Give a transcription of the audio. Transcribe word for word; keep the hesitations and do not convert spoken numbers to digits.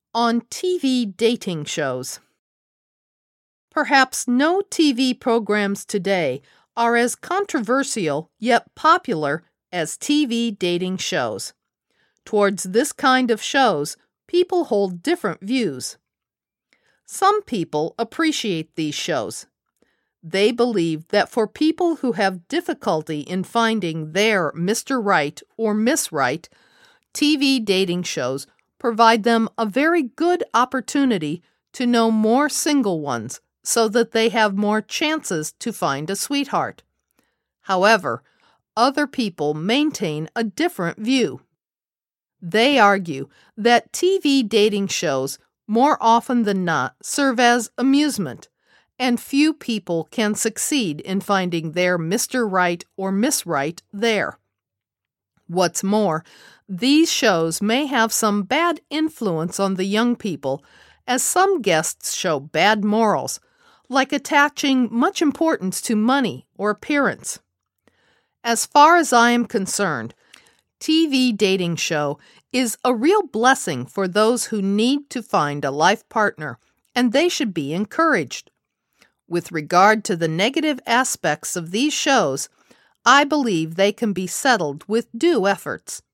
On T V dating shows. Perhaps no T V programs today are as controversial yet popular as T V dating shows. Towards this kind of shows, people hold different views. Some people appreciate these shows. They believe that for people who have difficulty in finding their Mister Right or Miss Right, T V dating shows provide them a very good opportunity to know more single ones so that they have more chances to find a sweetheart. However, other people maintain a different view. They argue that T V dating shows more often than not serve as amusement, and few people can succeed in finding their Mister Right or Miss Right there. What's more, these shows may have some bad influence on the young people, as some guests show bad morals, like attaching much importance to money or appearance. As far as I am concerned, T V dating show is a real blessing for those who need to find a life partner, and they should be encouraged. With regard to the negative aspects of these shows, I believe they can be settled with due efforts.